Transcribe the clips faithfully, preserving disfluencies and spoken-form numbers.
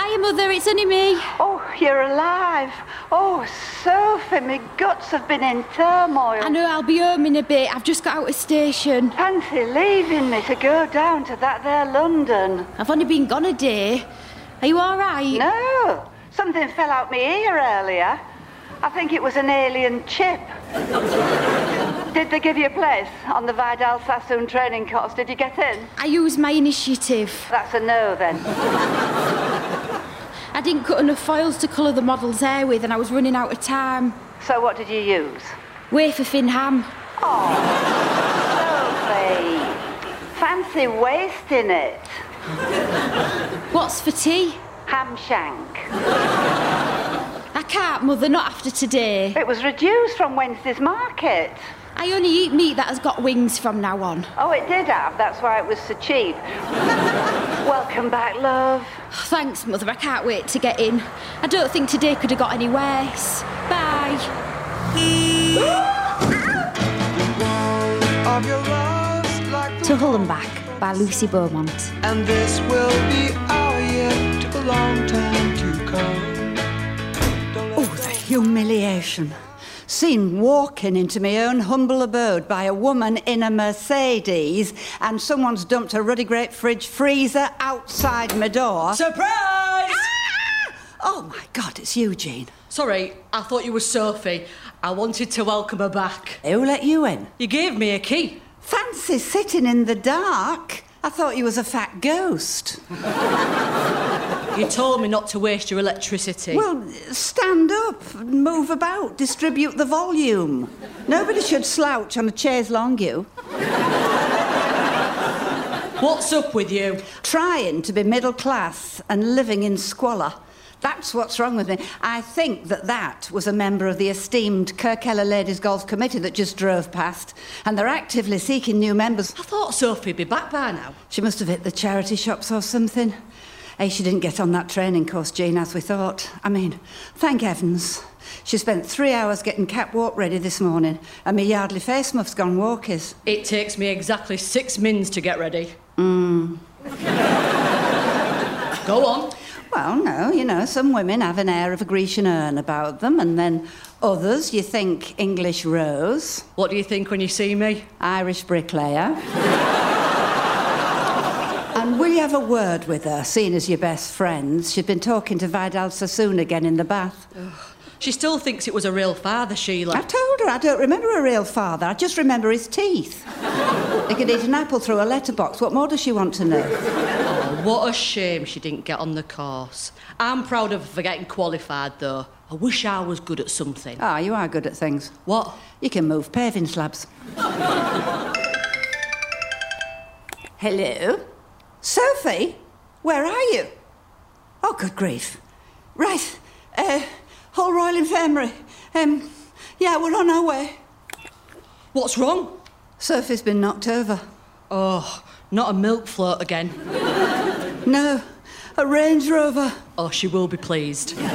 Hiya, Mother, it's only me. Oh, you're alive. Oh, Sophie, my guts have been in turmoil. I know, I'll be home in a bit. I've just got out of station. Fancy leaving me to go down to that there London. I've only been gone a day. Are you all right? No, something fell out my ear earlier. I think it was an alien chip. Did they give you a place on the Vidal Sassoon training course? Did you get in? I used my initiative. That's a no, then. I didn't cut enough foils to colour the model's hair with, and I was running out of time. So what did you use? Wafer thin ham. Oh, Sophie. Fancy wasting it. What's for tea? Ham shank. I can't, Mother, not after today. It was reduced from Wednesday's market. I only eat meat that has got wings from now on. Oh, it did have. That's why it was so cheap. Welcome back, love. Thanks, Mother. I can't wait to get in. I don't think today could have got any worse. Bye. To Hull and Back by Lucy Beaumont. And this will be our year. Took a long time to come. Oh, the humiliation. Seen walking into my own humble abode by a woman in a Mercedes, and someone's dumped a ruddy great fridge freezer outside my door. Surprise! Ah! Oh, my God, it's Eugene. Sorry, I thought you were Sophie. I wanted to welcome her back. Who let you in? You gave me a key. Fancy sitting in the dark. I thought you was a fat ghost. You told me not to waste your electricity. Well, stand up, move about, distribute the volume. Nobody should slouch on a chaise longue. What's up with you? Trying to be middle class and living in squalor. That's what's wrong with me. I think that that was a member of the esteemed Kirkella Ladies Golf Committee that just drove past, and they're actively seeking new members. I thought Sophie'd be back by now. She must have hit the charity shops or something. Hey, she didn't get on that training course, Jean, as we thought. I mean, thank heavens. She spent three hours getting catwalk ready this morning, and me Yardley face muff's gone walkies. It takes me exactly six mins to get ready. Mm. Go on. Well, no, you know, some women have an air of a Grecian urn about them, and then others, you think English rose. What do you think when you see me? Irish bricklayer. And will you have a word with her, seeing as you're best friends? She'd been talking to Vidal Sassoon again in the bath. Ugh. She still thinks it was a real father, Sheila. I told her I don't remember a real father. I just remember his teeth. He could eat an apple through a letterbox. What more does she want to know? Oh, what a shame she didn't get on the course. I'm proud of her for getting qualified, though. I wish I was good at something. Ah, you are good at things. What? You can move paving slabs. Hello? Sophie? Where are you? Oh, good grief. Right. Uh... Hull Royal Infirmary. Um, yeah, we're on our way. What's wrong? Sophie's been knocked over. Oh, not a milk float again. No, a Range Rover. Oh, she will be pleased. Would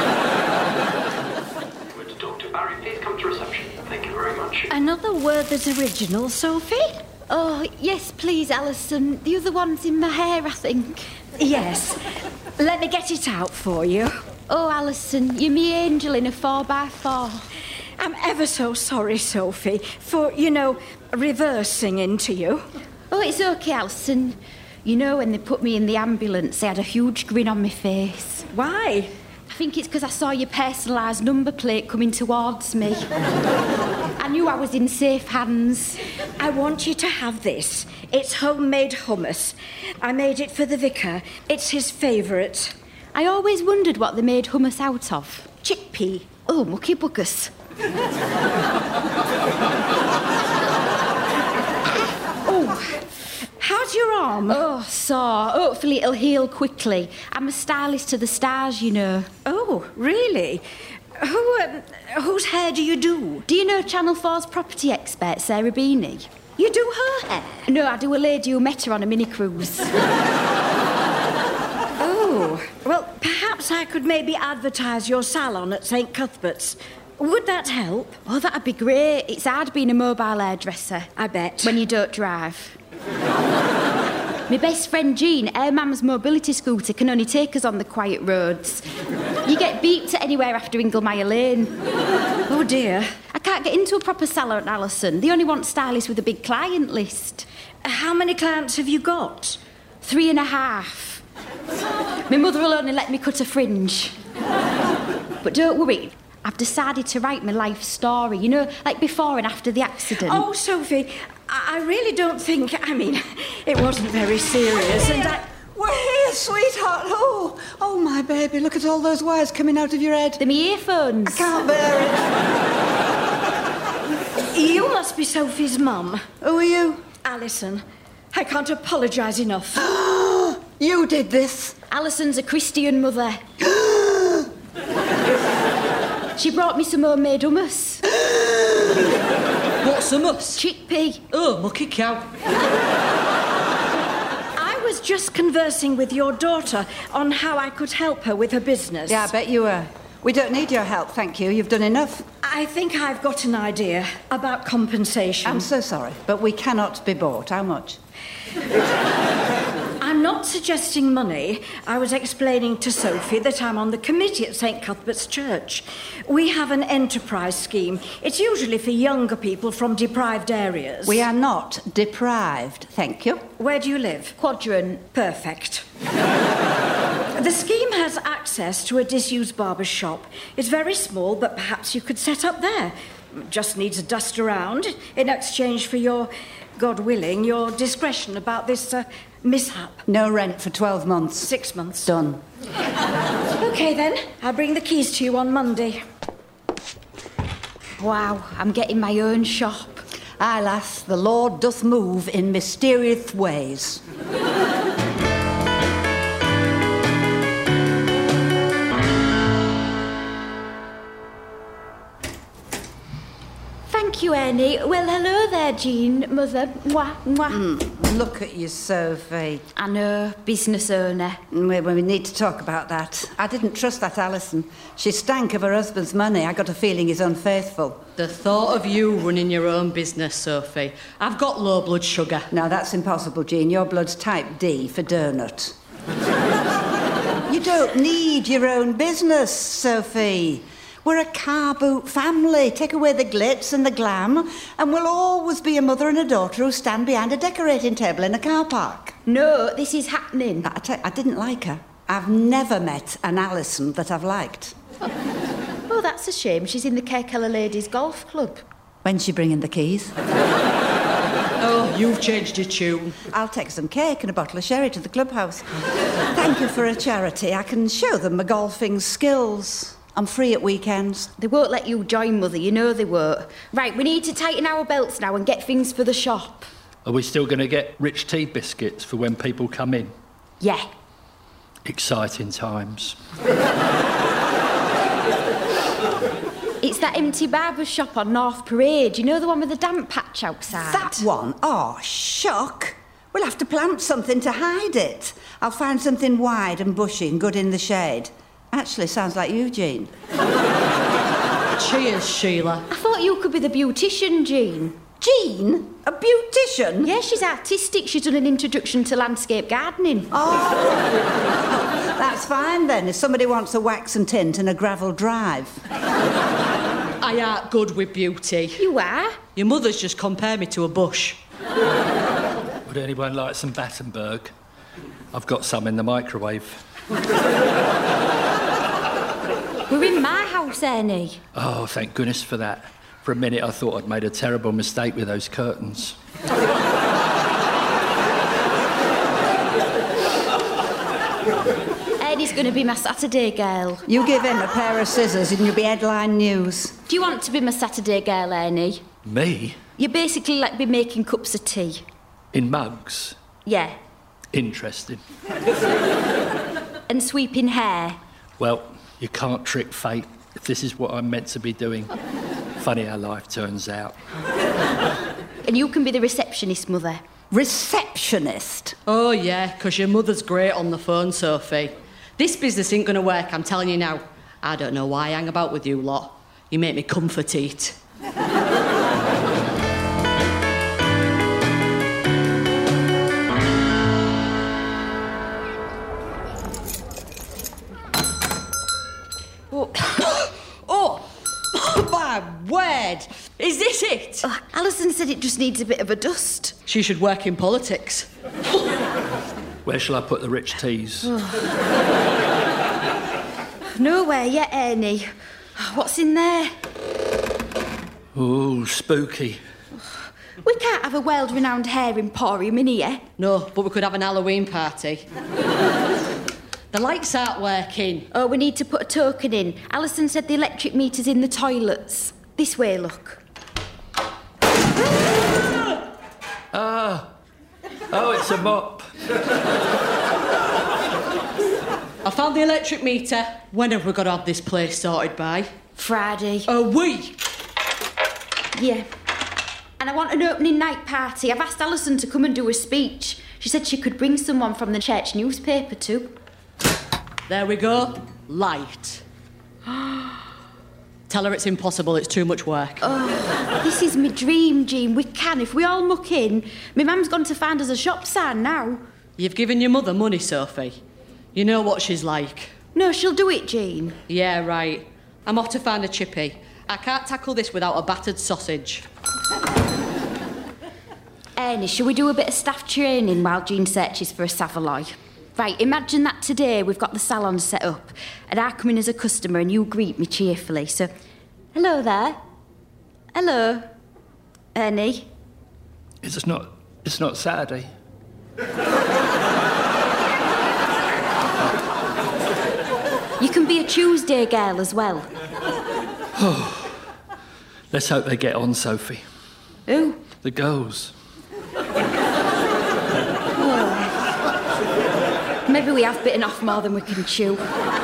Doctor Barry please come to reception? Thank you very much. Another Werther's original, Sophie? Oh, yes, please, Alison. The other one's in my hair, I think. Yes. Let me get it out for you. Oh, Alison, you're me angel in a four by four. I'm ever so sorry, Sophie, for, you know, reversing into you. Oh, it's OK, Alison. You know, when they put me in the ambulance, they had a huge grin on my face. Why? I think it's because I saw your personalised number plate coming towards me. I knew I was in safe hands. I want you to have this. It's homemade hummus. I made it for the vicar. It's his favourite. I always wondered what they made hummus out of. Chickpea. Oh, mucky buggers. Oh, how's your arm? Oh, sore. Hopefully it'll heal quickly. I'm a stylist to the stars, you know. Oh, really? Who, um, whose hair do you do? Do you know Channel four's property expert, Sarah Beanie? You do her hair? No, I do a lady who met her on a mini-cruise. Oh, well, perhaps I could maybe advertise your salon at Saint Cuthbert's. Would that help? Oh, that'd be great. It's hard being a mobile hairdresser. I bet. When you don't drive. My best friend Jean, her mum's mobility scooter can only take us on the quiet roads. You get beeped at anywhere after Inglemire Lane. Oh, dear. I can't get into a proper salon, Alison. They only want stylists with a big client list. How many clients have you got? Three and a half. My mother will only let me cut a fringe. But don't worry, I've decided to write my life story, you know, like before and after the accident. Oh, Sophie, I really don't think... I mean, it wasn't very serious, and I... We're here, sweetheart. Oh, oh, my baby, look at all those wires coming out of your head. They're my earphones. I can't bear it. You must be Sophie's mum. Who are you? Alison. I can't apologise enough. You did this. Alison's a Christian mother. She brought me some homemade hummus. What's hummus? Chickpea. Oh, mucky cow. I was just conversing with your daughter on how I could help her with her business. Yeah, I bet you were. We don't need your help, thank you. You've done enough. I think I've got an idea about compensation. I'm so sorry, but we cannot be bought. How much? I'm not suggesting money. I was explaining to Sophie that I'm on the committee at St Cuthbert's Church. We have an enterprise scheme. It's usually for younger people from deprived areas. We are not deprived, thank you. Where do you live? Quadrant. Perfect. The scheme has access to a disused barber's shop. It's very small, but perhaps you could set up there. Just needs a dust around in exchange for your, God willing, your discretion about this uh, mishap. No rent for twelve months. Six months. Done. OK, then. I'll bring the keys to you on Monday. Wow, I'm getting my own shop. Aye, lass, the Lord doth move in mysterious ways. Thank you, Annie. Well, hello there, Jean, mother. Mwah, mwah. Mm, look at you, Sophie. I know, business owner. We, we need to talk about that. I didn't trust that Alison. She stank of her husband's money. I got a feeling he's unfaithful. The thought of you running your own business, Sophie. I've got low blood sugar. No, that's impossible, Jean. Your blood's type D for donut. You don't need your own business, Sophie. We're a car boot family. Take away the glitz and the glam, and we'll always be a mother and a daughter who stand behind a decorating table in a car park. No, this is happening. I, tell you, I didn't like her. I've never met an Alison that I've liked. Oh, that's a shame. She's in the Kirkella Ladies Golf Club. When's she bringing the keys? Oh, you've changed your tune. I'll take some cake and a bottle of sherry to the clubhouse. Thank you for a charity. I can show them my golfing skills. I'm free at weekends. They won't let you join, Mother. You know they won't. Right, we need to tighten our belts now and get things for the shop. Are we still going to get rich tea biscuits for when people come in? Yeah. Exciting times. It's that empty barber shop on North Parade. You know, the one with the damp patch outside? That one? Oh, shock. We'll have to plant something to hide it. I'll find something wide and bushy and good in the shade. Actually, sounds like you, Jean. Cheers, Sheila. I thought you could be the beautician, Jean. Jean? A beautician? Yeah, she's artistic. She's done an introduction to landscape gardening. Oh, that's fine then, if somebody wants a wax and tint and a gravel drive. I aren't good with beauty. You are? Your mother's just compared me to a bush. Would anyone like some Battenberg? I've got some in the microwave. We're in my house, Ernie. Oh, thank goodness for that. For a minute I thought I'd made a terrible mistake with those curtains. Ernie's going to be my Saturday girl. You give him a pair of scissors and you'll be headline news. Do you want to be my Saturday girl, Ernie? Me? You basically like be making cups of tea. In mugs? Yeah. Interesting. And sweeping hair. Well, you can't trick fate if this is what I'm meant to be doing. Funny how life turns out. And you can be the receptionist, Mother. Receptionist? Oh, yeah, because your mother's great on the phone, Sophie. This business ain't going to work, I'm telling you now. I don't know why I hang about with you lot. You make me comfort eat. Oh, oh my word! Is this it? Oh, Alison said it just needs a bit of a dust. She should work in politics. Where shall I put the rich teas? Nowhere yet, Ernie. What's in there? Oh, spooky. We can't have a world-renowned hair emporium in here. No, but we could have an Halloween party. The lights aren't working. Oh, we need to put a token in. Alison said the electric meter's in the toilets. This way, look. Ah! Oh, it's a mop. I found the electric meter. When have we got to have this place sorted by? Friday. A week? Yeah. And I want an opening night party. I've asked Alison to come and do a speech. She said she could bring someone from the church newspaper too. There we go. Light. Tell her it's impossible, it's too much work. Oh, this is my dream, Jean. We can, if we all muck in. My mum's gone to find us a shop sign now. You've given your mother money, Sophie. You know what she's like. No, she'll do it, Jean. Yeah, right. I'm off to find a chippy. I can't tackle this without a battered sausage. Ernie, shall we do a bit of staff training while Jean searches for a Savoy? Right, imagine that today we've got the salon set up and I come in as a customer and you greet me cheerfully. So, hello there. Hello. Ernie. It's not... It's not Saturday. You can be a Tuesday girl as well. Let's hope they get on, Sophie. Who? The girls. Maybe we have bitten off more than we can chew.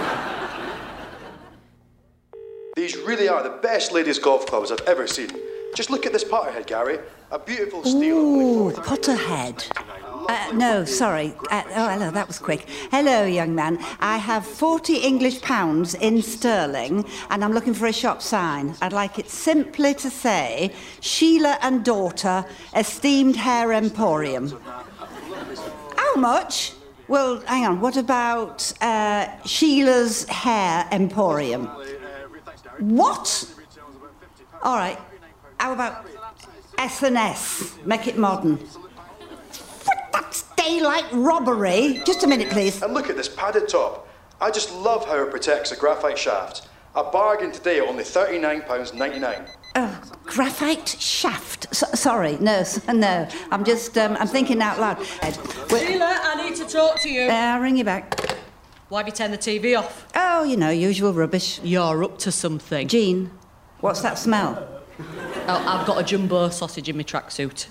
These really are the best ladies' golf clubs I've ever seen. Just look at this Potterhead, Gary. A beautiful steel. Ooh, Potterhead. Uh, no, sorry. Uh, oh, hello, that was quick. Hello, young man. I have forty English pounds in sterling and I'm looking for a shop sign. I'd like it simply to say, Sheila and Daughter, Esteemed Hair Emporium. How much? Well, hang on, what about uh, Sheila's Hair Emporium? What? All right, how about S and S? Make it modern. What, that's daylight robbery. Just a minute, please. And look at this padded top. I just love how it protects a graphite shaft. A bargain today at only thirty-nine pounds ninety-nine. Oh, graphite shaft. So, sorry, no, s- no. I'm just, um, I'm thinking out loud. We're- Sheila, I need to talk to you. Uh, I'll ring you back. Why have you turned the T V off? Oh, you know, usual rubbish. You're up to something. Jean, what's that smell? Oh, I've got a jumbo sausage in my tracksuit.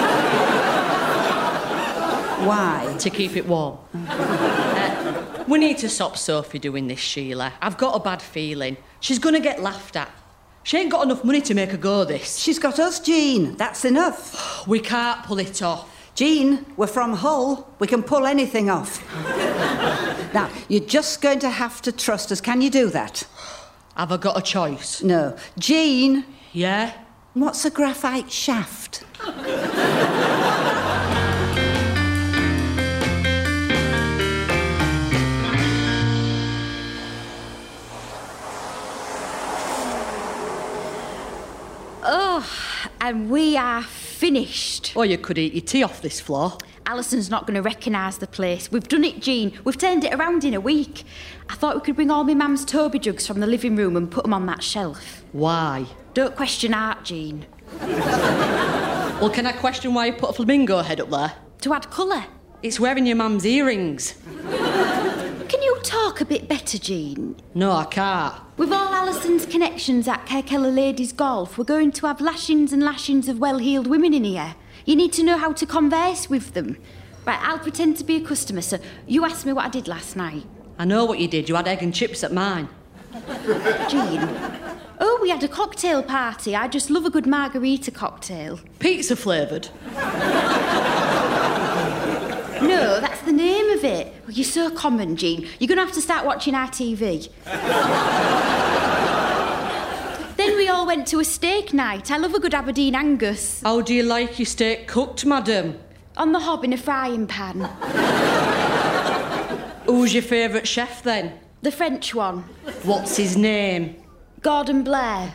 Why? To keep it warm. uh, we need to stop Sophie doing this, Sheila. I've got a bad feeling. She's going to get laughed at. She ain't got enough money to make her go this. She's got us, Jean. That's enough. We can't pull it off. Jean, we're from Hull. We can pull anything off. Now, you're just going to have to trust us. Can you do that? Have I got a choice? No. Jean, Yeah? what's a graphite shaft? Oh, and we are finished. Or you could eat your tea off this floor. Alison's not going to recognise the place. We've done it, Jean. We've turned it around in a week. I thought we could bring all my mum's Toby jugs from the living room and put them on that shelf. Why? Don't question art, Jean. Well, can I question why you put a flamingo head up there? To add colour. It's wearing your mum's earrings. Can you talk a bit better, Jean? No, I can't. With all Alison's connections at Kirkella Ladies Golf, we're going to have lashings and lashings of well-heeled women in here. You need to know how to converse with them. Right, I'll pretend to be a customer, so you asked me what I did last night. I know what you did. You had egg and chips at mine. Jean? Oh, we had a cocktail party. I just love a good margarita cocktail. Pizza flavoured. No, that's the name of it. Oh, you're so common, Jean. You're going to have to start watching our T V. Then we all went to a steak night. I love a good Aberdeen Angus. How do you like your steak cooked, madam? On the hob in a frying pan. Who's your favourite chef, then? The French one. What's his name? Gordon Blair.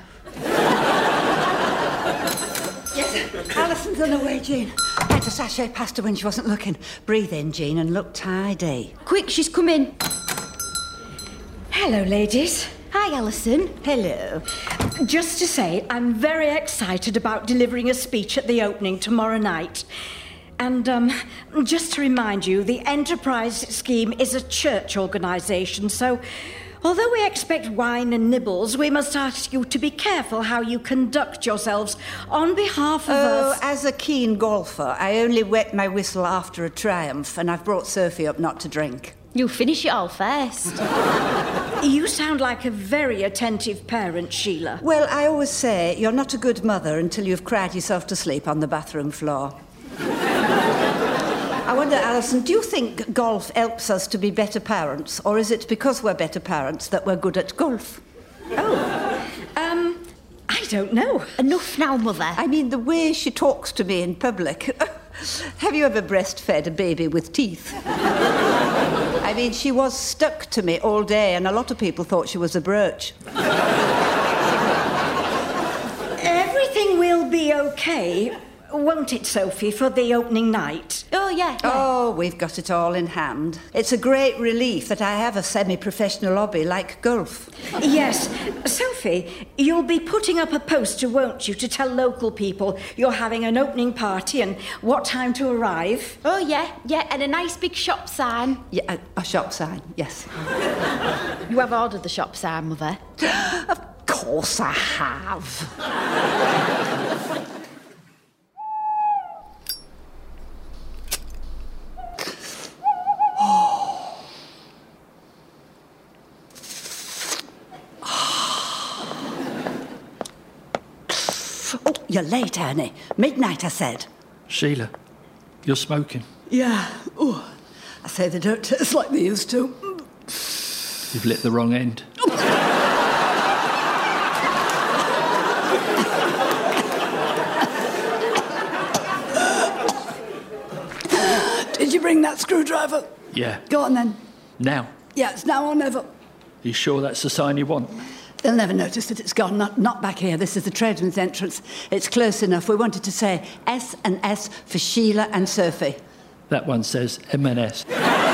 Yes, Alison's on her way, Jean. Had to sashay past her when she wasn't looking. Breathe in, Jean, and look tidy. Quick, she's coming. Hello, ladies. Hi, Alison. Hello. Just to say, I'm very excited about delivering a speech at the opening tomorrow night. And um, just to remind you, the Enterprise scheme is a church organisation, so although we expect wine and nibbles, we must ask you to be careful how you conduct yourselves on behalf of Oh, us. as a keen golfer, I only wet my whistle after a triumph, and I've brought Sophie up not to drink. You'll finish it all first. You sound like a very attentive parent, Sheila. Well, I always say you're not a good mother until you've cried yourself to sleep on the bathroom floor. I wonder, Alison, do you think golf helps us to be better parents, or is it because we're better parents that we're good at golf? Oh, um, I don't know. Enough now, Mother. I mean, the way she talks to me in public. Have you ever breastfed a baby with teeth? I mean, she was stuck to me all day, and a lot of people thought she was a brooch. Everything will be okay, won't it, Sophie, for the opening night? Oh, yeah, yeah. Oh, we've got it all in hand. It's a great relief that I have a semi-professional hobby like golf. Yes. Sophie, you'll be putting up a poster, won't you, to tell local people you're having an opening party and what time to arrive? Oh, yeah, yeah, and a nice big shop sign. Yeah, a, a shop sign, yes. You have ordered the shop sign, Mother? Of course I have. Oh, you're late, Ernie. Midnight, I said. Sheila, you're smoking. Yeah. Oh, I say they don't taste like they used to. You've lit the wrong end. Did you bring that screwdriver? Yeah. Go on, then. Now. Yeah, it's now or never. You sure that's the sign you want? They'll never notice that it's gone. Not, not back here. This is the tradesman's entrance. It's close enough. We wanted to say S and S for Sheila and Sophie. That one says M and S.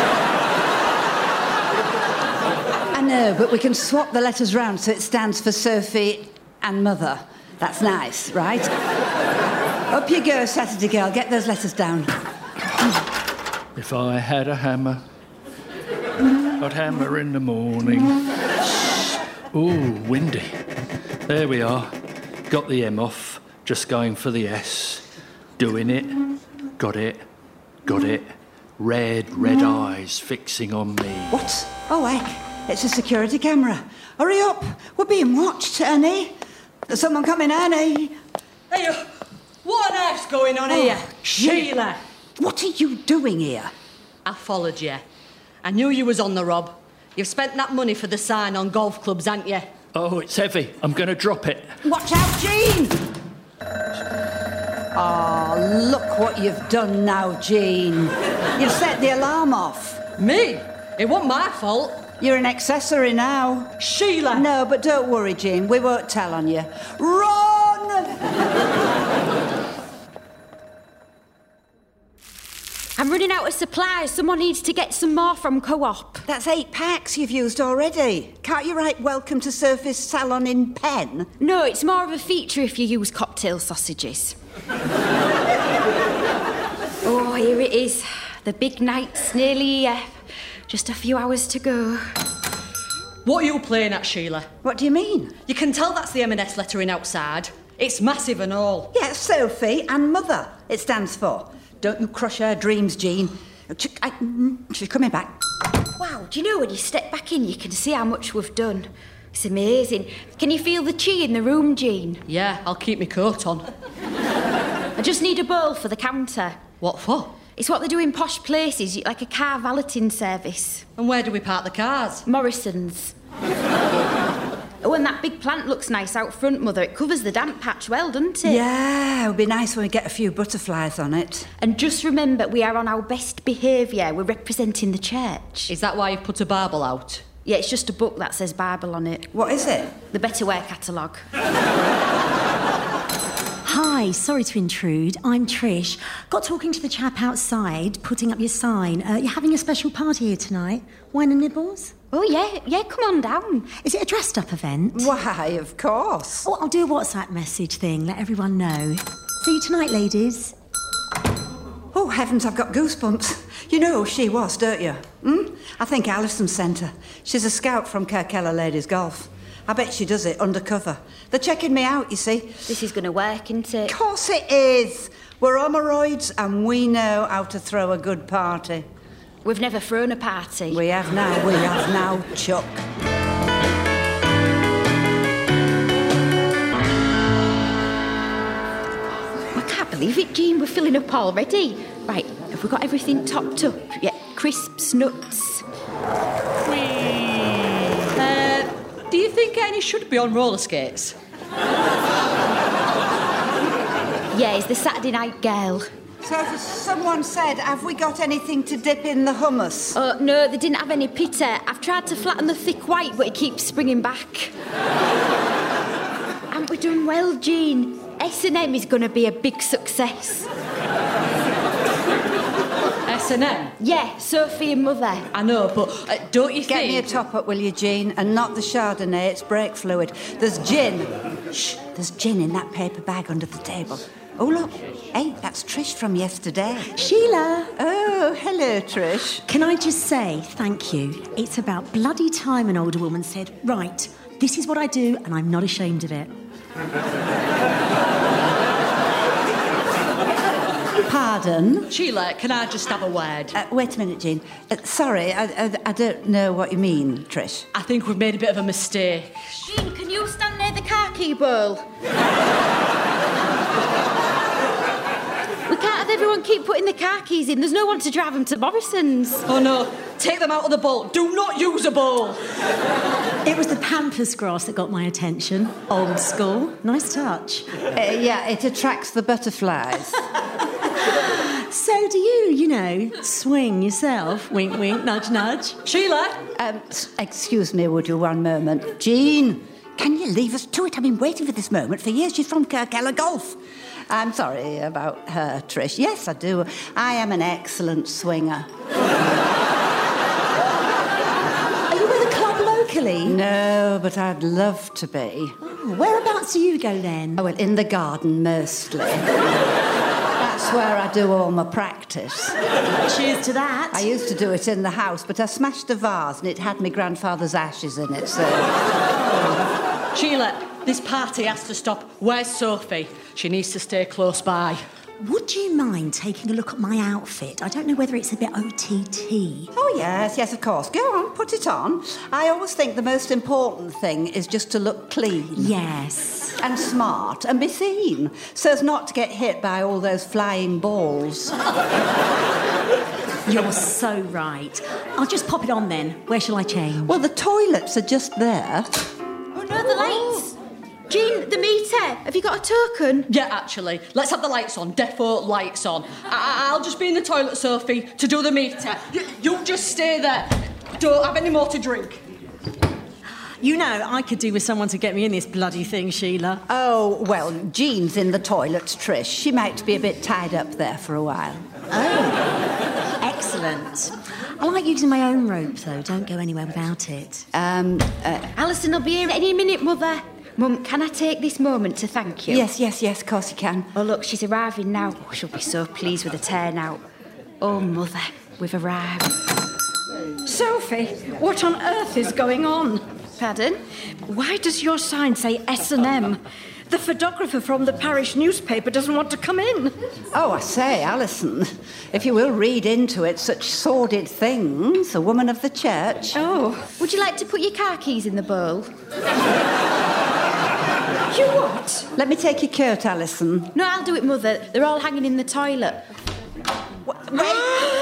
I know, but we can swap the letters round so it stands for Sophie and Mother. That's nice, right? Up you go, Saturday girl. Get those letters down. If I had a hammer, I'd hammer in the morning. Ooh, windy. There we are. Got the M off. Just going for the S. Doing it. Got it. Got it. Red, red eyes fixing on me. What? Oh, heck. It's a security camera. Hurry up. We're being watched, Ernie. There's someone coming, Ernie. Hey, what on earth's going on here? Sheila! What are you doing here? I followed you. I knew you was on the rob. You've spent that money for the sign on golf clubs, haven't you? Oh, it's heavy. I'm going to drop it. Watch out, Jean! Oh, look what you've done now, Jean. You've set the alarm off. Me? It wasn't my fault. You're an accessory now. Sheila! No, but don't worry, Jean. We won't tell on you. Run! I'm running out of supplies. Someone needs to get some more from Co-op. That's eight packs you've used already. Can't you write welcome to Surface Salon in pen? No, it's more of a feature if you use cocktail sausages. Oh, here it is. The big night's nearly here. Just a few hours to go. What are you playing at, Sheila? What do you mean? You can tell that's the M and S lettering outside. It's massive and all. Yeah, Sophie and Mother, it stands for. Don't you crush her dreams, Jean. She's coming back. Wow, do you know when you step back in, you can see how much we've done? It's amazing. Can you feel the chi in the room, Jean? Yeah, I'll keep my coat on. I just need a bowl for the counter. What for? It's what they do in posh places, like a car valeting service. And where do we park the cars? Morrison's. Oh, and that big plant looks nice out front, Mother. It covers the damp patch well, doesn't it? Yeah, it would be nice when we get a few butterflies on it. And just remember, we are on our best behaviour. We're representing the church. Is that why you've put a barbel out? Yeah, it's just a book that says Bible on it. What is it? The Better Wear catalogue. Hi, sorry to intrude. I'm Trish. Got talking to the chap outside, putting up your sign. Uh, you're having a special party here tonight. Wine and nibbles? Oh, yeah, yeah, come on down. Is it a dressed-up event? Why, of course. Oh, I'll do a WhatsApp message thing, let everyone know. See you tonight, ladies. Oh, heavens, I've got goosebumps. You know who she was, don't you? Hmm? I think Alison sent her. She's a scout from Kirkella Ladies Golf. I bet she does it undercover. They're checking me out, you see. This is going to work, isn't it? Of course it is. We're homoroids and we know how to throw a good party. We've never thrown a party. We have now, we have now, Chuck. I can't believe it, Jean. We're filling up already. Right, have we got everything topped up? Yeah, crisps, nuts. Uh, do you think Annie should be on roller skates? Yeah, he's the Saturday night girl. So has someone said, have we got anything to dip in the hummus? Oh, no, they didn't have any pita. I've tried to flatten the thick white, but it keeps springing back. Haven't we done well, Jean? S and M is going to be a big success. S and M? Yeah, Sophie and Mother. I know, but uh, don't you Get think... me a top-up, will you, Jean? And not the Chardonnay, it's brake fluid. There's gin. Shh, there's gin in that paper bag under the table. Oh, look. Hey, that's Trish from yesterday. Sheila! Oh, hello, Trish. Can I just say thank you? It's about bloody time an older woman said, right, this is what I do and I'm not ashamed of it. Pardon? Sheila, can I just have a word? Uh, wait a minute, Jean. Uh, sorry, I, I, I don't know what you mean, Trish. I think we've made a bit of a mistake. Jean, can you stand near the khaki bowl? We can't have everyone keep putting the car keys in. There's no one to drive them to Morrison's. Oh, no. Take them out of the bowl. Do not use a bowl. It was the pampas grass that got my attention. Old school. Nice touch. Uh, yeah, it attracts the butterflies. So do you, you know, swing yourself. Wink, wink, nudge, nudge. Sheila? Um, s- excuse me, would you, one moment. Jean, can you leave us to it? I've been waiting for this moment for years. She's from Kirkella Golf. I'm sorry about her, Trish. Yes, I do. I am an excellent swinger. Are you with a club locally? No, but I'd love to be. Oh, whereabouts do you go then? Oh, well, in the garden, mostly. That's where I do all my practice. Cheers to that. I used to do it in the house, but I smashed a vase and it had my grandfather's ashes in it, so... Sheila, this party has to stop. Where's Sophie? She needs to stay close by. Would you mind taking a look at my outfit? I don't know whether it's a bit O T T. Oh, yes, yes, of course. Go on, put it on. I always think the most important thing is just to look clean. Yes. And smart and be seen, so as not to get hit by all those flying balls. You're so right. I'll just pop it on then. Where shall I change? Well, the toilets are just there. Oh, no, the lights. Jean, the meter. Have you got a token? Yeah, actually. Let's have the lights on. Defo lights on. I- I'll just be in the toilet, Sophie, to do the meter. Y- you just stay there. Don't have any more to drink. You know, I could do with someone to get me in this bloody thing, Sheila. Oh, well, Jean's in the toilets, Trish. She might be a bit tied up there for a while. Oh, excellent. I like using my own rope, though. Don't go anywhere without it. Um, uh, Alison will be here any minute, Mother. Mum, can I take this moment to thank you? yes, yes, yes, of course you can. Oh, look, she's arriving now. Oh, she'll be so pleased with the turnout. Oh, Mother, we've arrived. Sophie, what on earth is going on? Pardon? Why does your sign say S and M? The photographer from the parish newspaper doesn't want to come in. Oh, I say, Alison, if you will read into it such sordid things, a woman of the church. Oh. Would you like to put your car keys in the bowl? You what? Let me take your coat, Alison. No, I'll do it, Mother. They're all hanging in the toilet. Wait.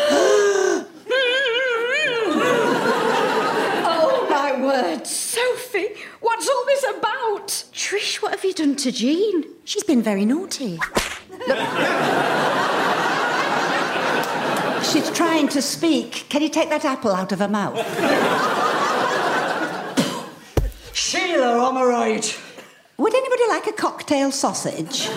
Oh, my word. Sophie, what's all this about? Trish, what have you done to Jean? She's been very naughty. She's trying to speak. Can you take that apple out of her mouth? Sheila, am I right? Would anybody like a cocktail sausage?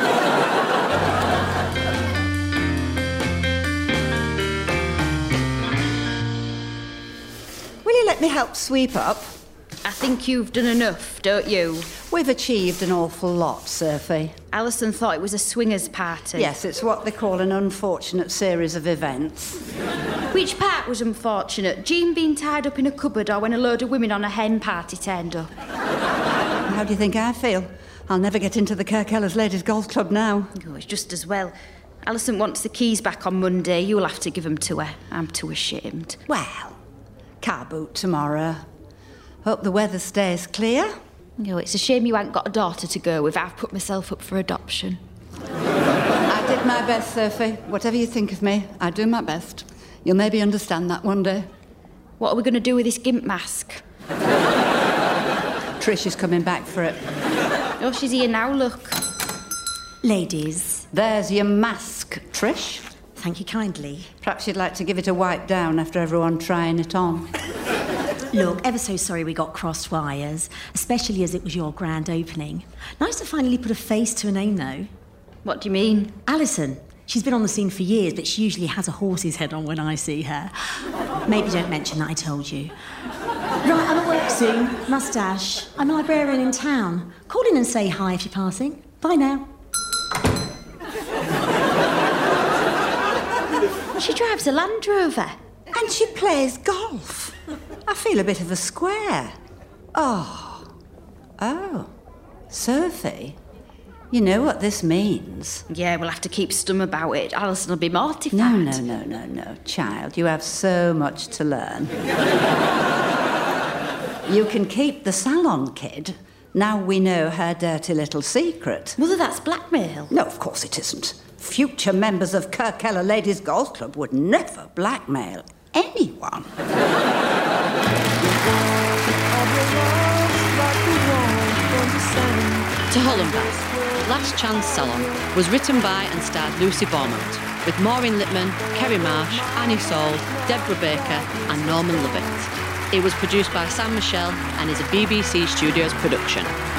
Will you let me help sweep up? I think you've done enough, don't you? We've achieved an awful lot, Sophie. Alison thought it was a swingers party. Yes, it's what they call an unfortunate series of events. Which part was unfortunate? Jean being tied up in a cupboard, or when a load of women on a hen party turned up? How do you think I feel? I'll never get into the Kirkellers Ladies Golf Club now. Oh, it's just as well. Alison wants the keys back on Monday. You'll have to give them to her. I'm too ashamed. Well, car boot tomorrow. Hope the weather stays clear. Oh, it's a shame you ain't got a daughter to go with. I've put myself up for adoption. I did my best, Sophie. Whatever you think of me, I do my best. You'll maybe understand that one day. What are we going to do with this gimp mask? Trish is coming back for it. Oh, she's here now, look. Ladies. There's your mask, Trish. Thank you kindly. Perhaps you'd like to give it a wipe down after everyone trying it on. Look, ever so sorry we got crossed wires, especially as it was your grand opening. Nice to finally put a face to a name, though. What do you mean? Alison. She's been on the scene for years, but she usually has a horse's head on when I see her. Maybe don't mention that I told you. Right, I'm at work soon. Moustache. I'm a librarian in town. Call in and say hi if you're passing. Bye now. She drives a Land Rover. And she plays golf. I feel a bit of a square. Oh. Oh. Sophie, you know what this means? Yeah, we'll have to keep stum about it. Alison will be mortified. No, no, no, no, no. Child, you have so much to learn. You can keep the salon kid. Now we know her dirty little secret. Mother, that's blackmail. No, of course it isn't. Future members of Kirkeller Ladies Golf Club would never blackmail anyone. To Hollenbath, Last Chance Salon was written by and starred Lucy Beaumont, with Maureen Lipman, Kerry Marsh, Annie Saul, Deborah Baker and Norman Lovett. It was produced by Sam Michelle and is a B B C Studios production.